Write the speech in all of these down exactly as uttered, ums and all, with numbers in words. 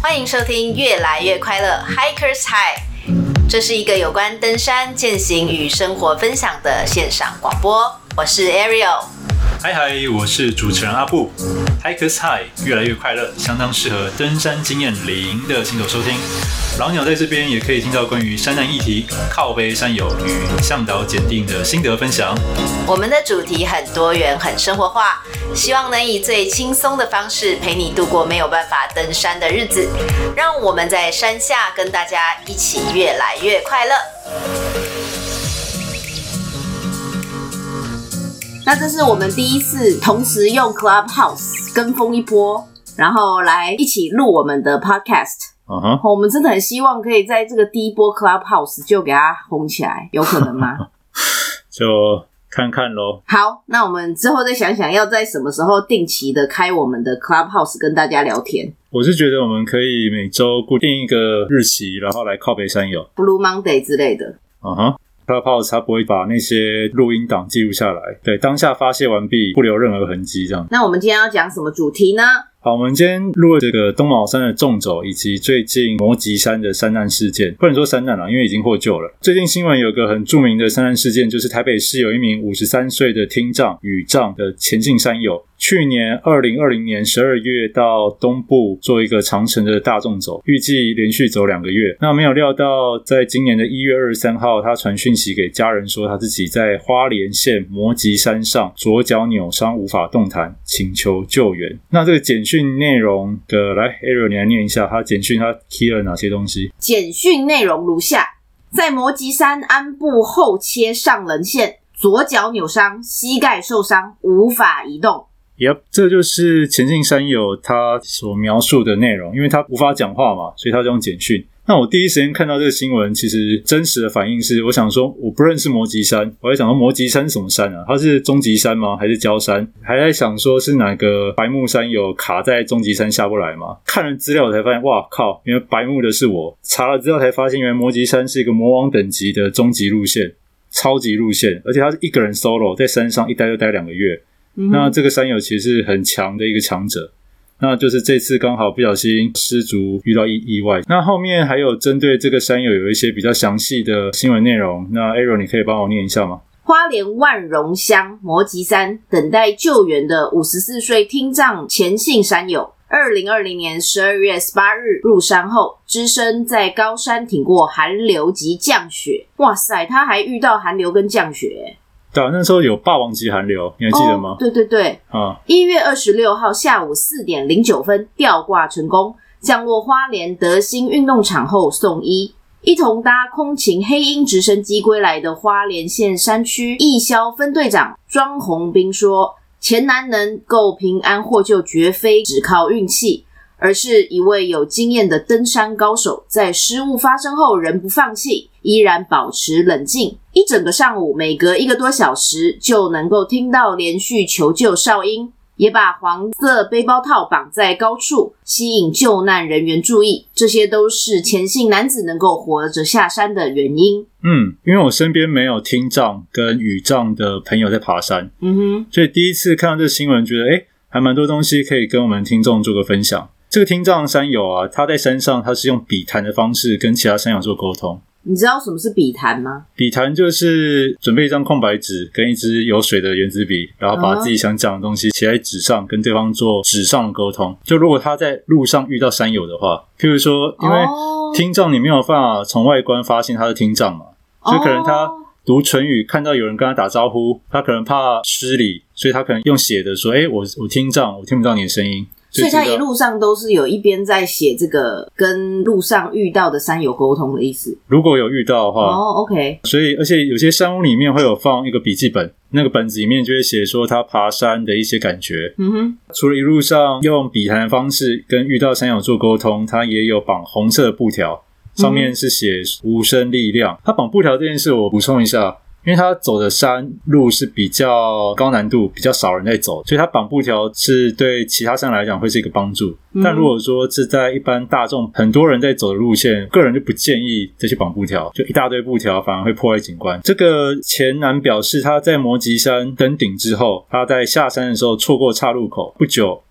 欢迎收听越来越快乐 Hikers High， 这是一个有关登山、健行与生活分享的线上广播。我是 Ariel。 嗨嗨，我是主持人阿布。Hikers High 越来越快乐，相当适合登山经验零的新手收听。老鸟在这边也可以听到关于山难议题、靠背山友与向导检定的心得分享。 我们的主题很多元、很生活化，希望能以最轻松的方式陪你度过没有办法登山的日子。让我们在山下跟大家一起越来越快乐。那这是我们第一次同时用 Clubhouse 跟风一波，然后来一起录我们的 Podcast。Uh-huh. 我们真的很希望可以在这个第一波 Clubhouse 就给它红起来，有可能吗？ 就看看咯。 好，那我们之后再想想要在什么时候定期的开我们的 Clubhouse 跟大家聊天。 我是觉得我们可以每周固定一个日期，然后来靠北山友 Blue Monday 之类的。 嗯哼，Clubhouse 它不会把那些录音档记录下来，对，当下发泄完毕，不留任何痕迹这样。 那我们今天要讲什么主题呢？ 好，我们今天录了这个东卯山的纵走，以及最近摩吉山的山难事件。不能说山难啦，因为已经获救了。最近新闻有个很著名的山难事件，就是台北市有一名五十三岁的听障语障的前进山友，去年二零二零年十二月到东部做一个长程的大纵走，预计连续走两个月。那没有料到在今年的一月二十三号，他传讯息给家人说他自己在花莲县摩吉山上左脚扭伤无法动弹，请求救援。那这个简讯内容的，来 Ariel 你来念一下，他简讯他 key 了哪些东西？ 简讯内容如下：在摩吉山鞍部后切上棱线，左脚扭伤，膝盖受伤，无法移动。 Yep， 这就是前进山友他所描述的内容，因为他无法讲话嘛，所以他就用简讯。那我第一时间看到这个新闻，其实真实的反应是，我想说我不认识摩吉山，我在想说摩吉山是什么山啊？它是中级山吗？还是礁山？还在想说是哪个白木山友卡在中级山下不来吗？看了资料我才发现，哇靠，原来白木的是我。查了资料才发现，原来摩吉山是一个魔王等级的终极路线，超级路线，而且他是一个人 solo 在山上一待就待两个月。嗯、那这个山友其实是很强的一个强者。那就是这次刚好不小心失足遇到意外。那后面还有针对这个山友有一些比较详细的新闻内容，那 Ariel 你可以帮我念一下吗？ 花莲万荣乡摩吉山等待救援的五十四岁听障前信山友，二零二零年十二月十八日入山后，只身在高山挺过寒流及降雪。哇塞，他还遇到寒流跟降雪。 对啊，那时候有霸王级寒流，你还记得吗？ 哦、对对对， 啊， 一月二十六号下午四点零九分吊挂成功，降落花莲德兴运动场后送医。一同搭空勤黑鹰直升机归来的花莲县山区义消分队长庄宏斌说，前男能够平安获救绝非只靠运气，而是一位有经验的登山高手，在失误发生后仍不放弃，依然保持冷静。一整个上午，每隔一个多小时就能够听到连续求救哨音，也把黄色背包套绑在高处，吸引救难人员注意。这些都是前信男子能够活着下山的原因。 嗯，因为我身边没有听障跟语障的朋友在爬山，嗯哼，所以第一次看到这新闻，觉得诶还蛮多东西可以跟我们听众做个分享。这个听障山友啊，他在山上他是用笔谈的方式跟其他山友做沟通。 你知道什么是笔谈吗？ 笔谈就是准备一张空白纸跟一支有水的原子笔，然后把自己想讲的东西写在纸上，跟对方做纸上的沟通。就如果他在路上遇到山友的话，譬如说因为听障你没有办法从外观发现他是听障嘛，所以可能他读唇语看到有人跟他打招呼，他可能怕失礼，所以他可能用写的说，诶我我听障，我听不到你的声音。 所以他一路上都是有一边在写这个跟路上遇到的山友沟通的意思。 如果有遇到的话， 哦 ，OK。 所以而且有些山屋里面会有放一个笔记本，那个本子里面就会写说他爬山的一些感觉。嗯哼。除了一路上用笔谈的方式跟遇到山友做沟通，他也有绑红色的布条，上面是写无声力量。他绑布条这件事我补充一下。因为他走的山路是比较高难度，比较少人在走，所以他绑布条是对其他山来讲会是一个帮助、嗯、但如果说是在一般大众很多人在走的路线，个人就不建议再去绑布条，就一大堆布条反而会破坏景观。这个前男表示他在摩吉山登顶之后，他在下山的时候错过岔路口，不久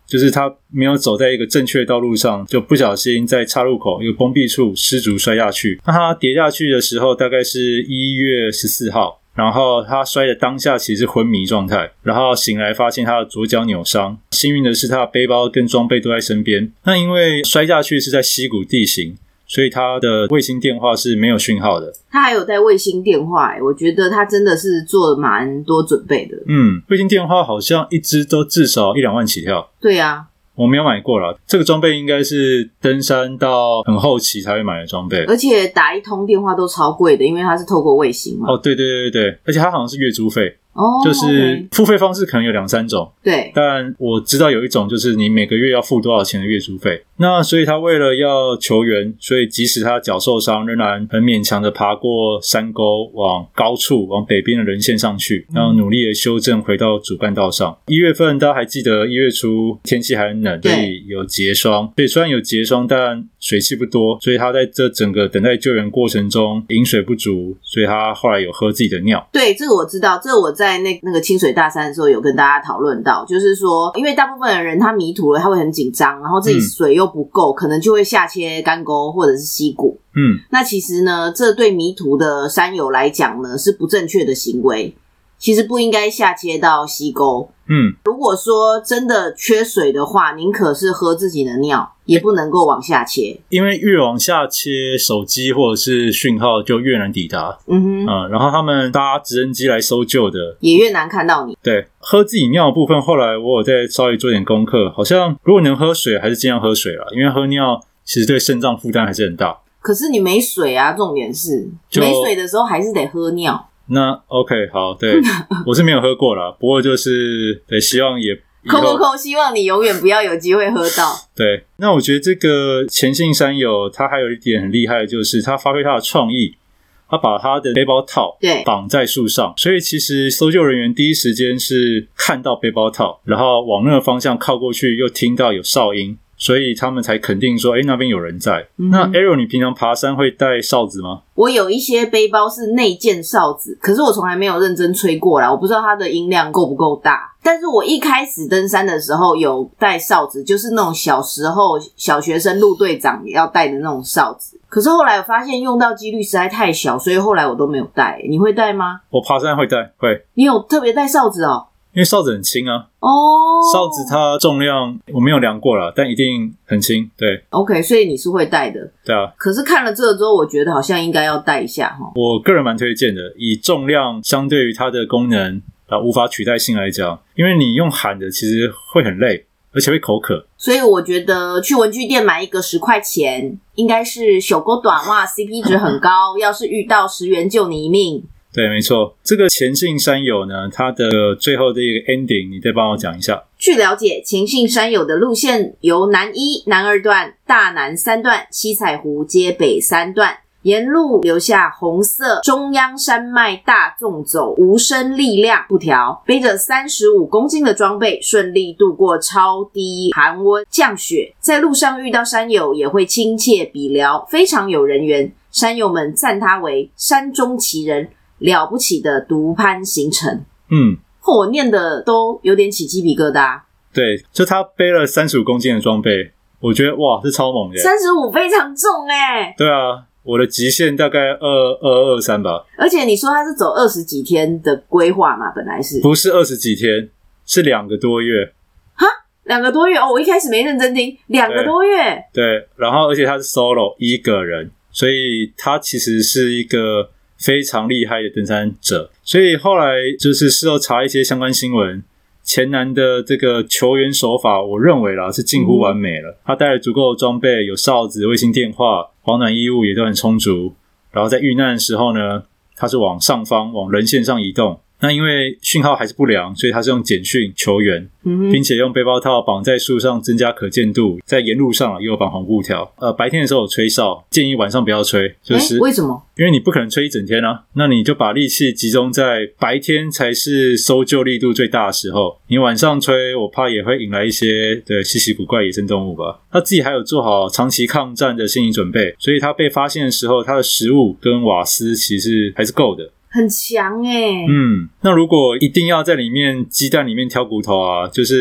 就是他没有走在一个正确的道路上，就不小心在岔路口一个崩壁处失足摔下去。那他跌下去的时候大概是一月十四号，然后他摔的当下其实是昏迷状态，然后醒来发现他的左脚扭伤，幸运的是他的背包跟装备都在身边。那因为摔下去是在溪谷地形，所以他的卫星电话是没有讯号的。 他还有带卫星电话、欸、我觉得他真的是做了蛮多准备的。 嗯，卫星电话好像一支都至少一两万起跳。 对啊， 我没有买过啦，这个装备应该是登山到很后期才会买的装备， 而且打一通电话都超贵的，因为它是透过卫星嘛。 哦，对对对对，而且它好像是月租费。 哦， 就是付费方式可能有两三种， 对， 但我知道有一种就是你每个月要付多少钱的月租费。那所以他为了要求援，所以即使他脚受伤，仍然很勉强的爬过山沟，往高处往北边的人线上去，然后努力的修正回到主干道上。一月份大家还记得一月初天气还很冷，所以有结霜，所以虽然有结霜，但水汽不多，所以他在这整个等待救援过程中饮水不足，所以他后来有喝自己的尿。 对，这个我知道，这个我在那那个清水大山的时候有跟大家讨论到，就是说因为大部分的人他迷途了，他会很紧张，然后自己水又不够、嗯、可能就会下切干沟或者是溪谷。 嗯， 那其实呢，这对迷途的山友来讲呢是不正确的行为，其实不应该下切到溪沟。 嗯， 如果说真的缺水的话，宁可是喝自己的尿，也不能够往下切， 因为越往下切，手机或者是讯号就越难抵达。 嗯哼， 嗯，然后他们搭直升机来搜救的， 也越难看到你。 对，喝自己尿的部分，后来我有在稍微做点功课，好像如果能喝水，还是尽量喝水啦，因为喝尿其实对肾脏负担还是很大。 可是你没水啊，重点是没水的时候还是得喝尿。 那 OK 好，对我是没有喝过啦，不过就是对，希望也扣扣扣，希望你永远不要有机会喝到。 对，那我觉得这个前信山友他还有一点很厉害的就是他发挥他的创意，他把他的背包套绑在树上，所以其实搜救人员第一时间是看到背包套，然后往那个方向靠过去，又听到有哨音，所以他们才肯定说诶那边有人在、嗯、那 Arrow 你平常爬山会带哨子吗？ 我有一些背包是内建哨子，可是我从来没有认真吹过啦，我不知道它的音量够不够大。但是我一开始登山的时候有带哨子，就是那种小时候小学生陆队长也要带的那种哨子，可是后来我发现用到几率实在太小，所以后来我都没有带。你会带吗？ 我爬山会带，会。 你有特别带哨子哦？ 因为哨子很轻啊。 哦， 哨子它重量我没有量过啦，但一定很轻。对 OK， 所以你是会带的。 对啊， 可是看了这个之后我觉得好像应该要带一下齁。 我个人蛮推荐的，以重量相对于它的功能啊无法取代性来讲，因为你用喊的其实会很累，而且会口渴， 所以我觉得去文具店买一个十块钱应该是小够短哇 C P 值很高要是遇到十元救你一命。 对，没错。这个前信山友呢，它的最后的一个 ending 你再帮我讲一下。 据了解，前信山友的路线由南一、南二段、大南三段、七彩湖接北三段，沿路留下红色中央山脉大纵走无声力量布条，背着三十五公斤的装备，顺利度过超低寒温降雪，在路上遇到山友也会亲切比聊，非常有人缘。山友们赞他为山中奇人，了不起的独攀行程。 嗯， 我念的都有点起鸡皮疙瘩。 对，就他背了三十五公斤的装备，我觉得哇，这超猛的。 三十五非常重耶。 对啊，我的极限大概二二二三吧。 而且你说他是走二十几天的规划嘛？本来是不是二十几天，是两个多月。 哈，两个多月哦！我一开始没认真听，两个多月。 对，然后而且他是 solo 一个人，所以他其实是一个非常厉害的登山者。所以后来就是事后查一些相关新闻，前男的这个求援手法，我认为啦是近乎完美了。嗯、他带了足够的装备，有哨子、卫星电话、保暖衣物也都很充足。然后在遇难的时候呢，他是往上方往人线上移动。那因为讯号还是不良，所以他是用简讯求援、嗯、并且用背包套绑在树上增加可见度，在沿路上也有绑红布条。呃，白天的时候有吹哨，建议晚上不要吹。就是为什么？ 因为你不可能吹一整天啊，那你就把力气集中在白天才是搜救力度最大的时候，你晚上吹我怕也会引来一些对稀奇古怪野生动物吧。他自己还有做好长期抗战的心理准备，所以他被发现的时候，他的食物跟瓦斯其实还是够的， 很强耶。 嗯，那如果一定要在里面鸡蛋里面挑骨头啊，就是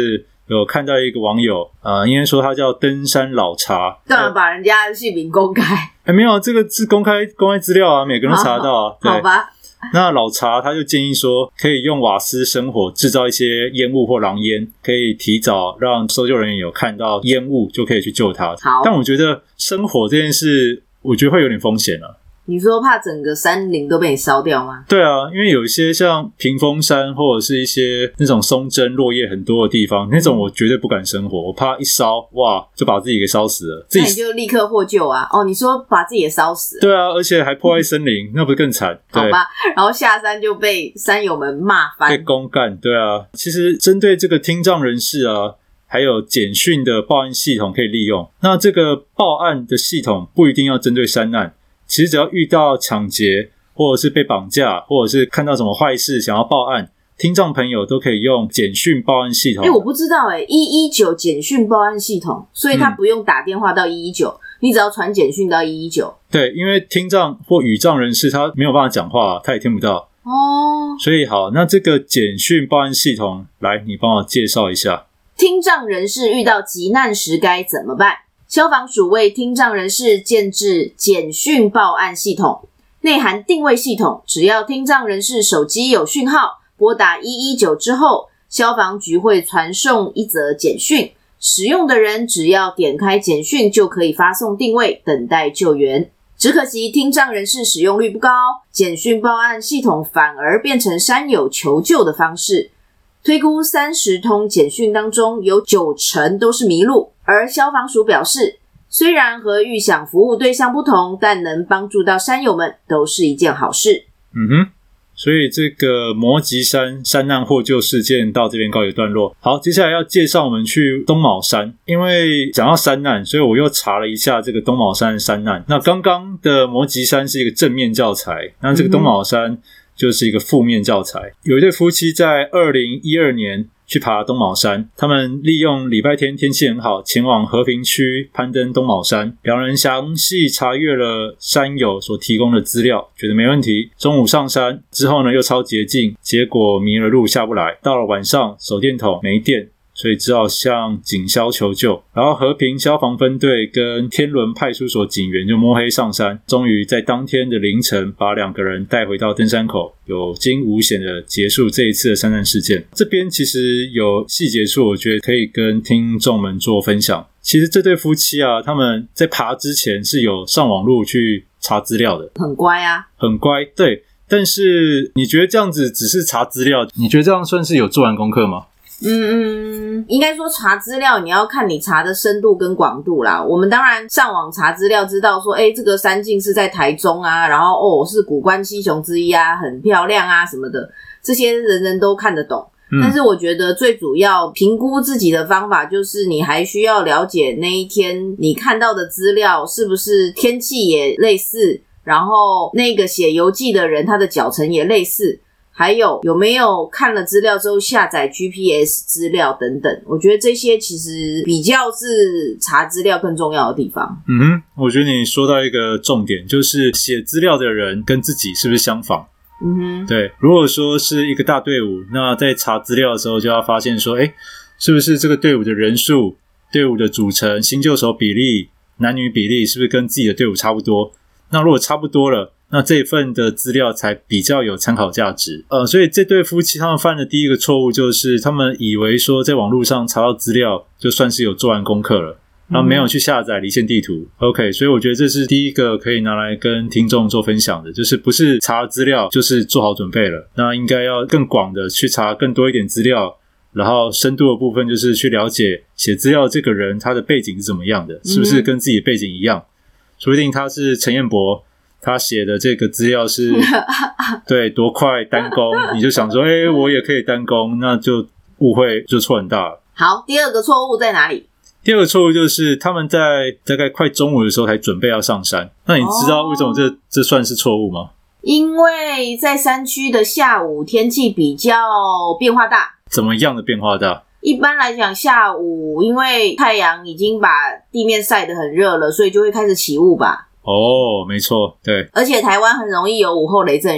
有看到一个网友，呃，应该说他叫登山老茶， 干嘛把人家的姓名公开？ 哎，没有，这个是公开公开资料啊，每个人都查得到啊。 好, 好吧。 那老茶他就建议说，可以用瓦斯生火制造一些烟雾或狼烟，可以提早让搜救人员有看到烟雾，就可以去救他。 好， 但我觉得生火这件事，我觉得会有点风险啊。 你说怕整个山林都被你烧掉吗？ 对啊，因为有一些像屏风山或者是一些那种松针落叶很多的地方，那种我绝对不敢生火，我怕一烧哇就把自己给烧死了。自己那你就立刻获救啊！哦，你说把自己也烧死了？ 对啊，而且还破坏森林，那不是更惨？ 好吧，然后下山就被山友们骂翻， 被公干。对啊，其实针对这个听障人士啊，还有简讯的报案系统可以利用。那这个报案的系统不一定要针对山难。其实只要遇到抢劫或者是被绑架或者是看到什么坏事想要报案，听障朋友都可以用简讯报案系统。 诶，我不知道诶，一一九简讯报案系统，所以他不用打电话到一一九、嗯、你只要传简讯到一一九。 对，因为听障或语障人士他没有办法讲话，他也听不到哦。 所以好，那这个简讯报案系统，来你帮我介绍一下。 听障人士遇到急难时该怎么办？消防署为听障人士建置简讯报案系统，内含定位系统，只要听障人士手机有讯号，拨打一一九之后，消防局会传送一则简讯，使用的人只要点开简讯就可以发送定位，等待救援。只可惜听障人士使用率不高，简讯报案系统反而变成山友求救的方式。推估三十通简讯当中有九成都是迷路，而消防署表示，虽然和预想服务对象不同，但能帮助到山友们都是一件好事。 嗯哼，所以这个摩吉山山难获救事件到这边告一段落。好，接下来要介绍我们去东卯山，因为讲到山难，所以我又查了一下这个东卯山的山难。那刚刚的摩吉山是一个正面教材，那这个东卯山就是一个负面教材。有一对夫妻在二零一二年去爬东卯山，他们利用礼拜天天气很好，前往和平区攀登东卯山。两人详细查阅了山友所提供的资料，觉得没问题。中午上山之后呢，又抄捷径，结果迷了路下不来。到了晚上，手电筒没电，所以只好向警消求救。然后和平消防分队跟天伦派出所警员就摸黑上山，终于在当天的凌晨把两个人带回到登山口，有惊无险的结束这一次的山难事件。这边其实有细节处，我觉得可以跟听众们做分享。其实这对夫妻啊，他们在爬之前是有上网路去查资料的， 很乖啊， 很乖，对。但是你觉得这样子只是查资料，你觉得这样算是有做完功课吗？ 嗯嗯，应该说查资料你要看你查的深度跟广度啦。我们当然上网查资料知道说，诶，这个山径是在台中啊，然后哦是古关七雄之一啊，很漂亮啊什么的，这些人人都看得懂。嗯、但是我觉得最主要评估自己的方法就是你还需要了解那一天你看到的资料是不是天气也类似，然后那个写游记的人他的脚程也类似，还有有没有看了资料之后下载 G P S 资料等等。我觉得这些其实比较是查资料更重要的地方。 嗯哼，我觉得你说到一个重点，就是写资料的人跟自己是不是相仿。 嗯哼， 对，如果说是一个大队伍，那在查资料的时候就要发现说，诶，是不是这个队伍的人数、队伍的组成、新旧手比例、男女比例是不是跟自己的队伍差不多。那如果差不多了，那这一份的资料才比较有参考价值。呃，所以这对夫妻他们犯的第一个错误就是他们以为说在网络上查到资料就算是有做完功课了，然后没有去下载离线地图。OK， 所以我觉得这是第一个可以拿来跟听众做分享的，就是不是查资料就是做好准备了，那应该要更广的去查更多一点资料，然后深度的部分就是去了解写资料这个人他的背景是怎么样的，是不是跟自己的背景一样。说不定他是陈彦博，他写的这个资料是对多快单攻，你就想说诶、欸、我也可以单攻，那就误会就错很大了。 好，第二个错误在哪里？ 第二个错误就是他们在大概快中午的时候才准备要上山。那你知道为什么这、哦、这算是错误吗？ 因为在山区的下午天气比较变化大。 怎么样的变化大？ 一般来讲下午因为太阳已经把地面晒得很热了，所以就会开始起雾吧。 哦，没错，对。 而且台湾很容易有午后雷阵雨。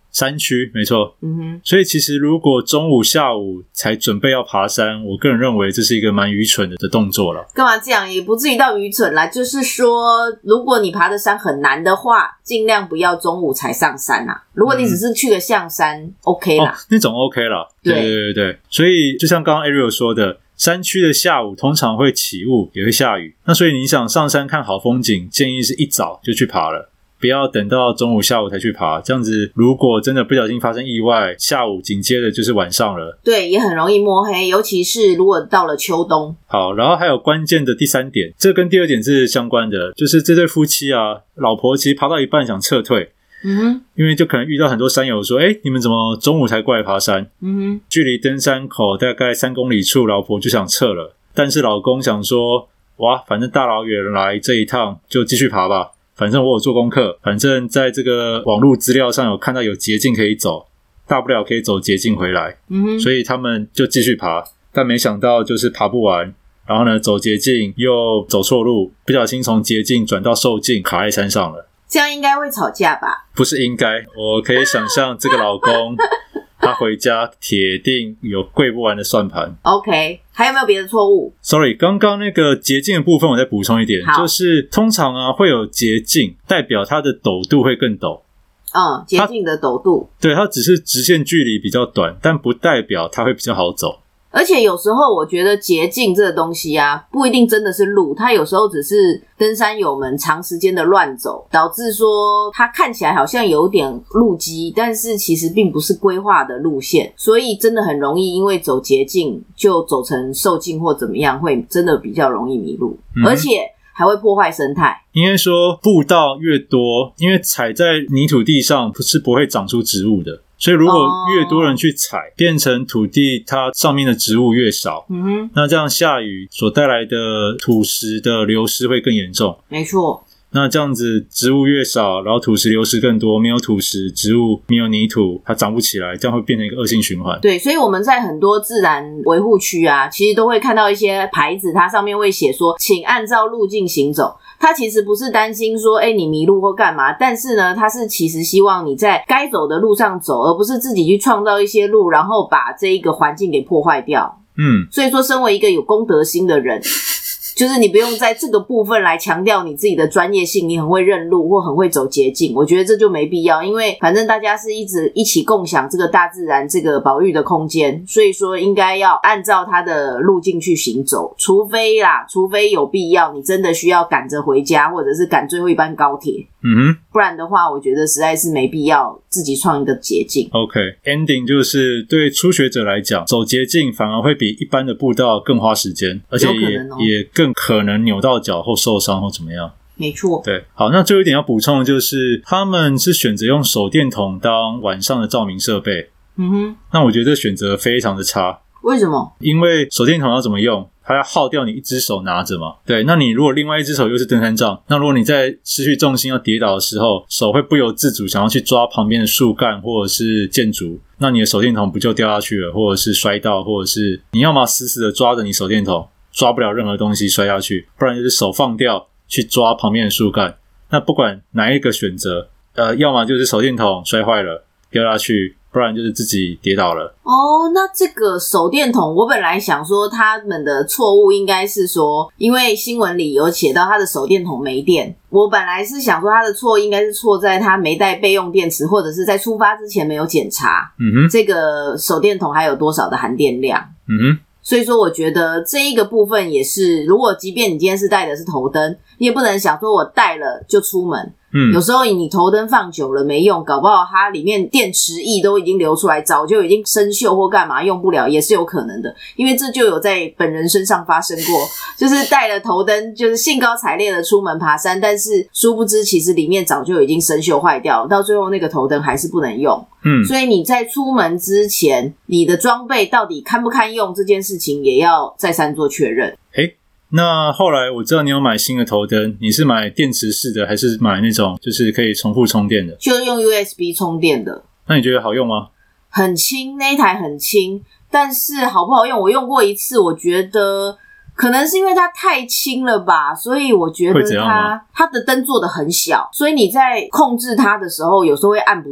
山区没错。 嗯哼， 所以其实如果中午下午才准备要爬山，我个人认为这是一个蛮愚蠢的的动作了。 干嘛这样？也不至于到愚蠢啦，就是说如果你爬的山很难的话，尽量不要中午才上山啊。如果你只是去个象山、嗯、OK 啦、 哦、那种 OK 啦。对对对对，所以就像刚刚 Ariel 说的，山区的下午通常会起雾，也会下雨，那所以你想上山看好风景，建议是一早就去爬了，不要等到中午下午才去爬，这样子如果真的不小心发生意外，下午紧接着就是晚上了。 对，也很容易摸黑，尤其是如果到了秋冬。 好，然后还有关键的第三点，这跟第二点是相关的，就是这对夫妻啊，老婆其实爬到一半想撤退， 嗯哼， 因为就可能遇到很多山友说，诶，你们怎么中午才过来爬山？ 嗯哼， 距离登山口大概三公里处，老婆就想撤了，但是老公想说，哇，反正大老远来这一趟就继续爬吧，反正我有做功课，反正在这个网络资料上有看到有捷径可以走，大不了可以走捷径回来， 嗯哼， 所以他们就继续爬，但没想到就是爬不完，然后呢走捷径又走错路，不小心从捷径转到受径，卡在山上了。 这样应该会吵架吧？ 不是应该，我可以想象这个老公他回家铁定有跪不完的算盘。 OK， 还有没有别的错误？ Sorry， 刚刚那个捷径的部分我再补充一点，就是通常啊会有捷径，代表它的陡度会更陡。 嗯，捷径的陡度， 对，它只是直线距离比较短，但不代表它会比较好走。 而且有时候我觉得捷径这个东西啊，不一定真的是路，它有时候只是登山友们长时间的乱走，导致说它看起来好像有点路基，但是其实并不是规划的路线，所以真的很容易因为走捷径就走成受径或怎么样，会真的比较容易迷路，嗯、而且还会破坏生态。 应该说步道越多，因为踩在泥土地上是不会长出植物的，所以如果越多人去踩、哦、变成土地它上面的植物越少， 嗯哼， 那这样下雨所带来的土石的流失会更严重。 没错， 那这样子植物越少，然后土石流失更多，没有土石，植物没有泥土，它长不起来，这样会变成一个恶性循环。 对，所以我们在很多自然维护区啊，其实都会看到一些牌子，它上面会写说请按照路径行走。它其实不是担心说诶你迷路或干嘛，但是呢它是其实希望你在该走的路上走，而不是自己去创造一些路，然后把这一个环境给破坏掉。 嗯， 所以说身为一个有公德心的人，就是你不用在这个部分来强调你自己的专业性，你很会认路或很会走捷径，我觉得这就没必要，因为反正大家是一直一起共享这个大自然这个保育的空间，所以说应该要按照它的路径去行走，除非啦除非有必要你真的需要赶着回家，或者是赶最后一班高铁， 嗯哼， 不然的话我觉得实在是没必要自己创一个捷径。 OK， ending 就是对初学者来讲，走捷径反而会比一般的步道更花时间，而且也、哦、也更可能扭到脚或受伤或怎么样。 没错， 对，好，那最后一点要补充的就是他们是选择用手电筒当晚上的照明设备。 嗯哼， 那我觉得这选择非常的差。 为什么？ 因为手电筒要怎么用，它要耗掉你一只手拿着嘛。对，那你如果另外一只手又是登山杖，那如果你在失去重心要跌倒的时候，手会不由自主想要去抓旁边的树干或者是建筑，那你的手电筒不就掉下去了，或者是摔到，或者是你要么死死的抓着你手电筒，抓不了任何东西摔下去，不然就是手放掉去抓旁边的树干。那不管哪一个选择，呃，要么就是手电筒摔坏了掉下去，不然就是自己跌倒了。 哦，那这个手电筒我本来想说他们的错误应该是说，因为新闻里有写到他的手电筒没电，我本来是想说他的错应该是错在他没带备用电池，或者是在出发之前没有检查嗯哼， 这个手电筒还有多少的含电量。 嗯哼， 所以说我觉得这一个部分也是，如果即便你今天是带的是头灯，你也不能想说我带了就出门。 嗯， 有时候你头灯放久了没用，搞不好它里面电池液都已经流出来，早就已经生锈或干嘛用不了，也是有可能的。因为这就有在本人身上发生过，就是带了头灯，就是兴高采烈的出门爬山，但是殊不知其实里面早就已经生锈坏掉了，到最后那个头灯还是不能用。 嗯， 所以你在出门之前，你的装备到底堪不堪用这件事情也要再三做确认。 诶，那后来我知道你有买新的头灯，你是买电池式的还是买那种就是可以重复充电的？ 就用 U S B 充电的。 那你觉得好用吗？ 很轻，那一台很轻，但是好不好用，我用过一次，我觉得可能是因为它太轻了吧，所以我觉得它它的灯做得很小，所以你在控制它的时候有时候会按不到。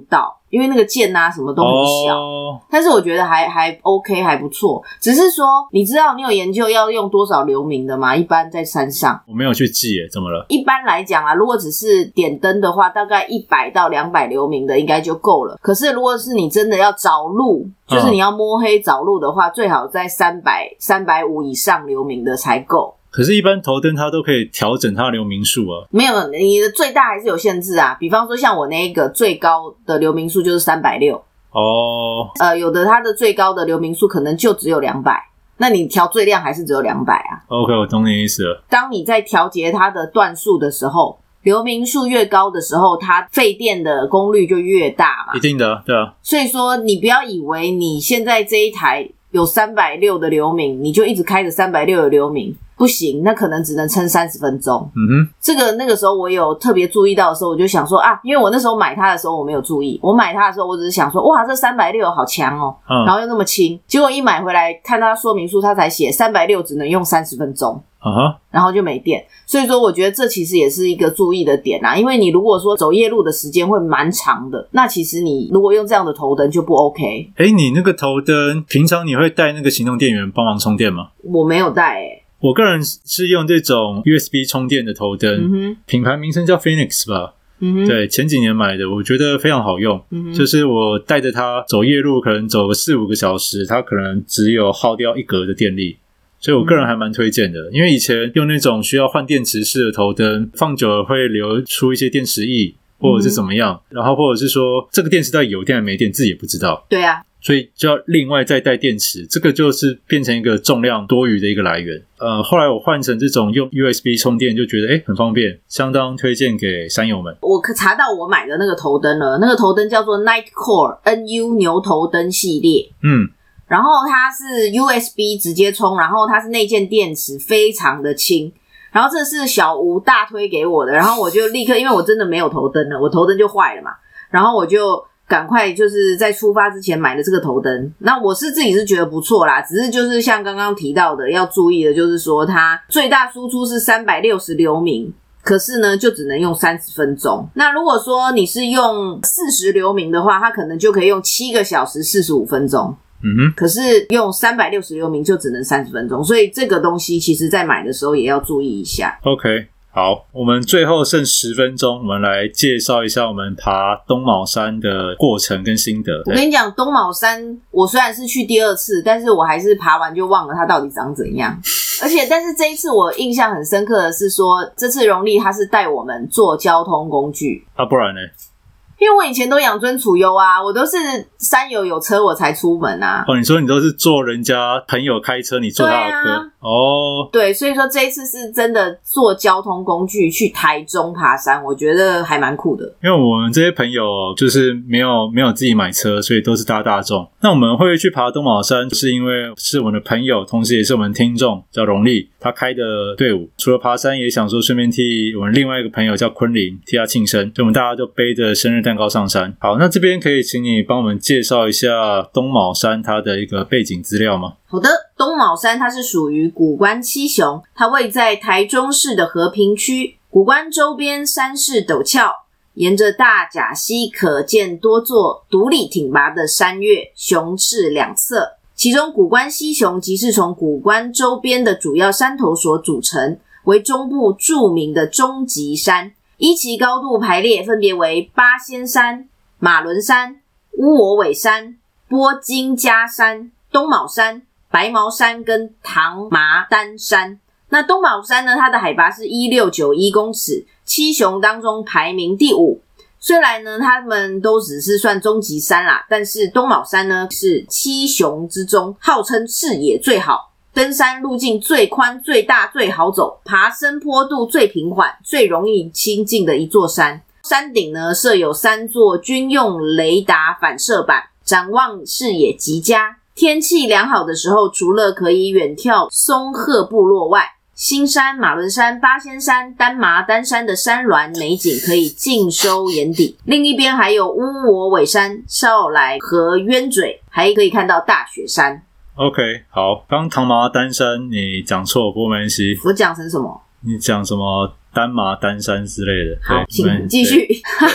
因为那个箭啊什么都很小，哦、但是我觉得还还 OK 还不错。只是说，你知道你有研究要用多少流明的吗？一般在山上我没有去记耶，怎么了？ 一般来讲啊，如果只是点灯的话，大概一百到两百流明的应该就够了。可是如果是你真的要找路，就是你要摸黑找路的话，嗯、最好在三百、三百五以上流明的才够。 可是，一般头灯它都可以调整它的流明数啊。 没有，你的最大还是有限制啊。比方说，像我那一个最高的流明数就是三百六十。哦。呃，有的它的最高的流明数可能就只有两百，那你调最亮还是只有两百啊。 OK， 我懂你意思了。 当你在调节它的段数的时候，流明数越高的时候，它废电的功率就越大嘛。 一定的，对啊。所以说，你不要以为你现在这一台有三百六的流明，你就一直开着三百六的流明。不行，那可能只能撑三十分钟。嗯哼，这个那个时候我有特别注意到的时候，我就想说啊，因为我那时候买它的时候我没有注意，我买它的时候我只是想说，哇，这三百六好强哦，嗯、然后又那么轻，结果一买回来看它说明书，它才写三百六只能用三十分钟。Uh huh. 然后就没电，所以说我觉得这其实也是一个注意的点啊，因为你如果说走夜路的时间会蛮长的，那其实你如果用这样的头灯就不 OK。 诶，你那个头灯平常你会带那个行动电源帮忙充电吗？ 我没有带诶。 我个人是用这种 U S B 充电的头灯，嗯哼，品牌名称叫 Phoenix 吧。嗯哼，对，前几年买的，我觉得非常好用。嗯哼，就是我带着它走夜路，可能走个四五个小时，它可能只有耗掉一格的电力。所以我个人还蛮推荐的，因为以前用那种需要换电池式的头灯，放久了会流出一些电池液，或者是怎么样，然后或者是说这个电池到底有电还没电，自己也不知道。 对啊， 所以就要另外再带电池，这个就是变成一个重量多余的一个来源。呃，后来我换成这种用 U S B 充电，就觉得诶很方便，相当推荐给山友们。 我查到我买的那个头灯了，那个头灯叫做 Nightcore N U 牛头灯系列。嗯。然后它是 U S B 直接充，然后它是内建电池，非常的轻。然后这是小吴大推给我的，然后我就立刻，因为我真的没有头灯了，我头灯就坏了嘛，然后我就赶快就是在出发之前买了这个头灯。那我是自己是觉得不错啦，只是就是像刚刚提到的，要注意的就是说它最大输出是三百六十流明。可是呢，就只能用三十分钟。那如果说你是用四十流明的话，它可能就可以用七个小时四十五分钟。嗯哼，可是用三百六十流明就只能三十分钟，所以这个东西其实在买的时候也要注意一下。 OK， 好，我们最后剩十分钟，我们来介绍一下我们爬东卯山的过程跟心得。 我跟你讲，东卯山我虽然是去第二次，但是我还是爬完就忘了它到底长怎样。而且，但是这一次我印象很深刻的是说，这次荣利他是带我们坐交通工具啊，不然呢？ 因为我以前都养尊处优啊，我都是山友有车我才出门啊。 哦，你说你都是坐人家朋友开车，你坐他的车、啊、哦。 对，所以说这一次是真的坐交通工具去台中爬山，我觉得还蛮酷的。 因为我们这些朋友就是没有没有自己买车，所以都是搭大众。那我们会去爬东卯山，是因为是我们的朋友，同时也是我们听众叫荣利，他开的队伍。除了爬山，也想说顺便替我们另外一个朋友叫昆凌替他庆生，所以我们大家都背着生日蛋糕上山。好，那这边可以请你帮我们介绍一下东卯山它的一个背景资料吗？ 好的，东卯山它是属于古关七雄，它位在台中市的和平区。古关周边山势陡峭，沿着大甲溪可见多座独立挺拔的山岳，雄翅两侧。其中古关西雄即是从古关周边的主要山头所组成，为中部著名的终极山。依其高度排列，分别为八仙山、马伦山、乌我尾山、波金家山、东卯山、白毛山跟唐麻丹山。那东卯山呢，它的海拔是一千六百九十一公尺，七雄当中排名第五。虽然呢，他们都只是算中级山啦，但是东卯山呢是七雄之中号称视野最好，登山路径最宽、最大、最好走，爬升坡度最平缓、最容易亲近的一座山。山顶呢设有三座军用雷达反射板，展望视野极佳。天气良好的时候，除了可以远眺松鹤部落外，新山、马伦山、八仙山、丹麻丹山的山峦美景可以尽收眼底。另一边还有乌我尾山、少来和鸢嘴，还可以看到大雪山。 OK， 好，刚唐麻丹山你讲错，不过没关系。 我讲成什么？ 你讲什么丹麻丹山之类的。 好，请继续。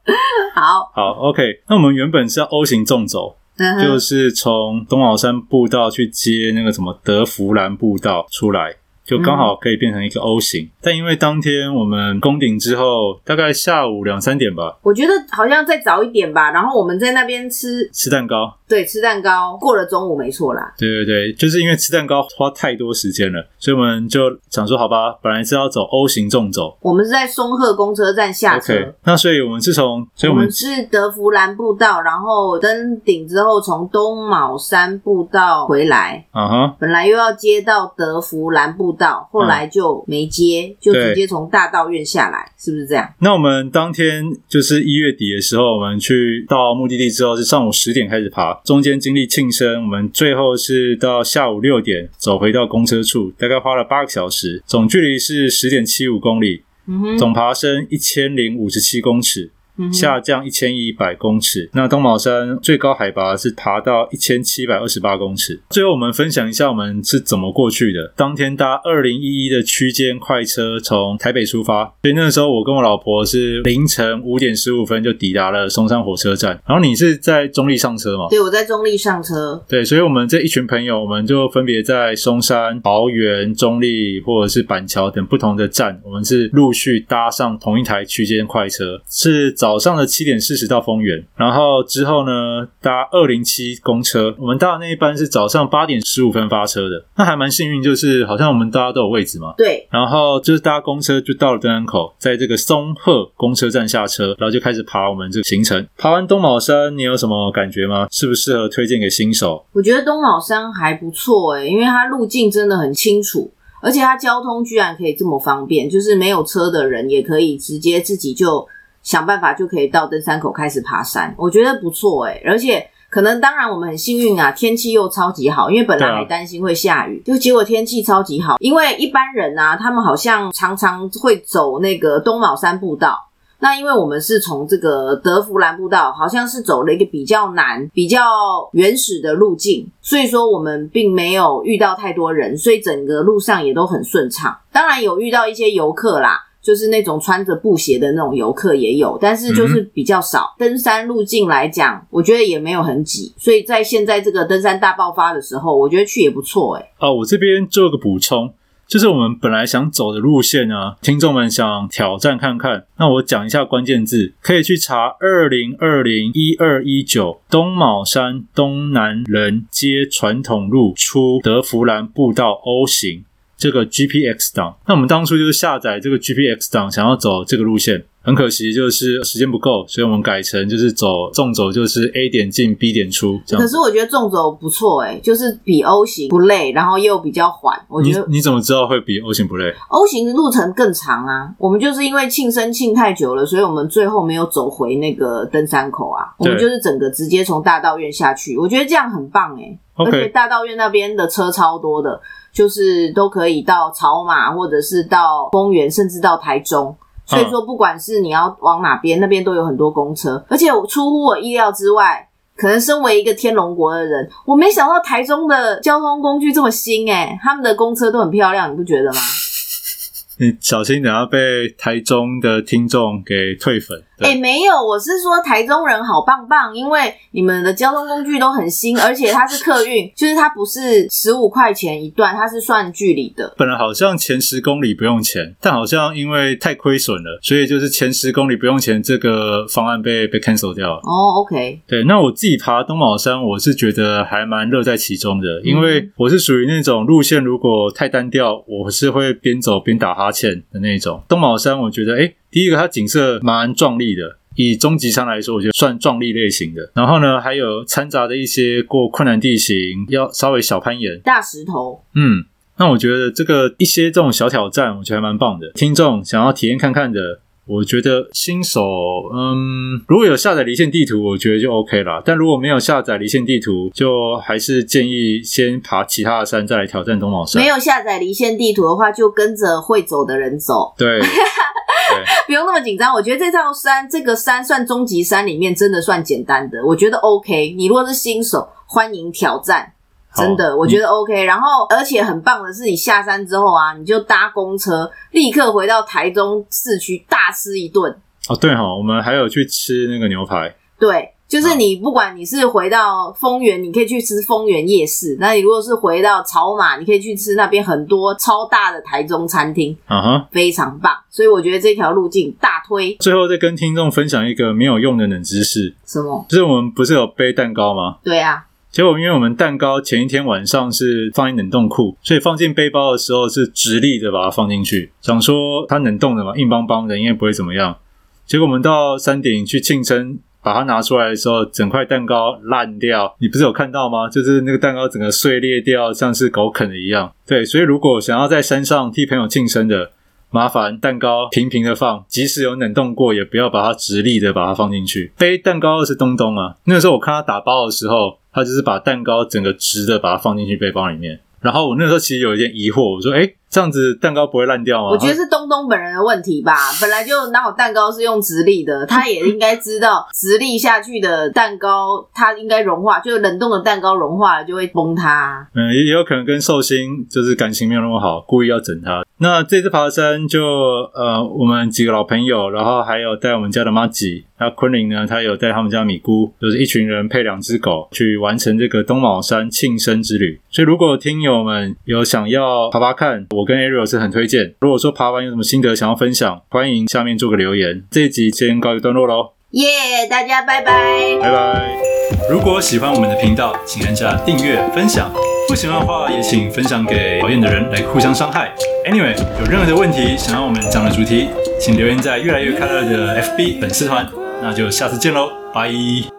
好好 OK， 那我们原本是要 O 型纵走，嗯、就是从东卯山步道去接那个什么德福兰步道出来，就刚好可以变成一个 O 型、嗯、但因为当天我们攻顶之后大概下午两三点吧， 我觉得好像再早一点吧，然后我们在那边吃吃蛋糕， 对，吃蛋糕过了中午没错啦。 对对对，就是因为吃蛋糕花太多时间了，所以我们就想说好吧，本来是要走 O 型纵走， 我们是在松鹤公车站下车、 okay, 那所以我们是从所以我们我们是德福兰步道，然后登顶之后从东卯山步道回来、uh-huh. 本来又要接到德福兰步道，后来就没接、嗯、就直接从大道院下来，是不是这样？ 那我们当天就是一月底的时候，我们去到目的地之后是上午十点开始爬，中间经历庆生，我们最后是到下午六点走回到公车处，大概花了八个小时，总距离是 十点七五公里、嗯、总爬升一千零五十七公尺、嗯、下降一千一百公尺。那东卯山最高海拔是爬到一千七百二十八公尺。最后我们分享一下我们是怎么过去的。当天搭二零一一的区间快车从台北出发，所以那个时候我跟我老婆是凌晨五点十五分就抵达了松山火车站。然后你是在中立上车吗？ 对，我在中立上车。 对，所以我们这一群朋友，我们就分别在松山、桃园、中立或者是板桥等不同的站，我们是陆续搭上同一台区间快车，是早上的七点四十到丰原，然后之后呢搭二零七公车，我们搭的那一班是早上八点十五分发车的。那还蛮幸运，就是好像我们大家都有位置嘛。 对， 然后就是搭公车就到了登山口，在这个松鹤公车站下车，然后就开始爬我们这个行程。爬完东卯山你有什么感觉吗？适不适合推荐给新手？ 我觉得东卯山还不错诶、欸，因为它路径真的很清楚，而且它交通居然可以这么方便，就是没有车的人也可以直接自己就想办法就可以到登山口开始爬山，我觉得不错诶、欸。而且可能当然我们很幸运啊，天气又超级好，因为本来还担心会下雨，就结果天气超级好。因为一般人啊，他们好像常常会走那个东卯山步道，那因为我们是从这个德福兰步道，好像是走了一个比较难比较原始的路径，所以说我们并没有遇到太多人，所以整个路上也都很顺畅。当然有遇到一些游客啦，就是那种穿着布鞋的那种游客也有，但是就是比较少、嗯、登山路径来讲我觉得也没有很挤，所以在现在这个登山大爆发的时候，我觉得去也不错诶、欸。 哦，我这边做个补充，就是我们本来想走的路线啊，听众们想挑战看看，那我讲一下关键字，可以去查二零二零一二一九东卯山东南人街传统路出德福兰步道 O 型这个 G P X 档。那我们当初就是下载这个 G P X 档，想要走这个路线，很可惜就是时间不够，所以我们改成就是走纵走，就是 A 点进 B 点出这样。 可是我觉得纵走不错诶、欸，就是比 O 型不累，然后又比较缓。我觉得你, 你怎么知道会比 O 型不累？ O 型的路程更长啊，我们就是因为庆生庆太久了，所以我们最后没有走回那个登山口啊，我们就是整个直接从大道院下去，我觉得这样很棒诶、欸 okay. 而且大道院那边的车超多的，就是都可以到草马或者是到丰原甚至到台中，所以说不管是你要往哪边，那边都有很多公车。而且出乎我意料之外，可能身为一个天龙国的人，我没想到台中的交通工具这么新诶，他们的公车都很漂亮，你不觉得吗？ 你小心等下被台中的听众给退粉。 诶、欸、没有，我是说台中人好棒棒，因为你们的交通工具都很新，而且它是客运，就是它不是十五块钱一段，它是算距离的。 本来好像前十公里不用钱，但好像因为太亏损了，所以就是前十公里不用钱这个方案被被 cancel 掉了。 哦 OK。 对，那我自己爬东卯山我是觉得还蛮乐在其中的，因为我是属于那种路线如果太单调，我是会边走边打哈欠的那种。东卯山我觉得诶第一个它景色蛮壮丽的，以终极山来说我觉得算壮丽类型的，然后呢还有掺杂的一些过困难地形，要稍微小攀岩大石头。 嗯，那我觉得这个一些这种小挑战我觉得还蛮棒的。听众想要体验看看的，我觉得新手嗯，如果有下载离线地图我觉得就 OK 啦，但如果没有下载离线地图，就还是建议先爬其他的山再来挑战东卯山。 没有下载离线地图的话，就跟着会走的人走。 对不用那么紧张，我觉得这套山这个山算终极山里面真的算简单的，我觉得 OK。 你如果是新手欢迎挑战，真的我觉得 OK。 然后而且很棒的是你下山之后啊，你就搭公车立刻回到台中市区大吃一顿。 哦，对齁，我们还有去吃那个牛排。 对，就是你不管你是回到丰原，你可以去吃丰原夜市，那你如果是回到草马，你可以去吃那边很多超大的台中餐厅， 啊哈， 非常棒。所以我觉得这条路径大推。 最后再跟听众分享一个没有用的冷知识。 什么？ 就是我们不是有背蛋糕吗？ 对啊。 结果因为我们蛋糕前一天晚上是放进冷冻库，所以放进背包的时候是直立的把它放进去，想说它冷冻的嘛，硬邦邦的应该不会怎么样。结果我们到山顶去庆生，把它拿出来的时候，整块蛋糕烂掉。你不是有看到吗？就是那个蛋糕整个碎裂掉，像是狗啃的一样。对，所以如果想要在山上替朋友庆生的，麻烦蛋糕平平的放，即使有冷冻过，也不要把它直立的把它放进去。背蛋糕的是东东啊，那个时候我看他打包的时候，他就是把蛋糕整个直的把它放进去背包里面。然后我那时候其实有一点疑惑，我说诶，这样子蛋糕不会烂掉吗？ 我觉得是东东本人的问题吧，本来就哪有蛋糕是用直立的，他也应该知道直立下去的蛋糕它应该融化，就冷冻的蛋糕融化了就会崩塌。 嗯，也有可能跟寿星就是感情没有那么好，故意要整他。那这次爬山就呃我们几个老朋友，然后还有带我们家的妈吉，那昆凌呢他有带他们家米姑，就是一群人配两只狗去完成这个东卯山庆生之旅。所以如果听友们有想要爬爬看，我跟 Ariel 是很推荐。如果说爬完有什么心得想要分享，欢迎下面做个留言。这一集先告一段落咯， 耶、yeah, 大家拜拜拜拜。如果喜欢我们的频道，请按下订阅分享，不喜欢的话也请分享给讨厌的人来互相伤害。 Anyway， 有任何的问题想要我们讲的主题，请留言在越来越快乐的 F B 粉丝团。那就下次见咯，拜。